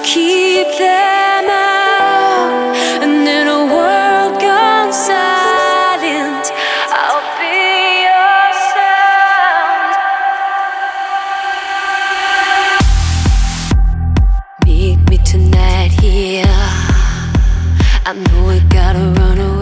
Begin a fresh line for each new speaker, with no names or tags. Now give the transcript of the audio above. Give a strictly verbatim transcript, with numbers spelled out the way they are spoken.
keep them out. And in a world gone silent, I'll be your sound. Meet me tonight here. I know we gotta run away.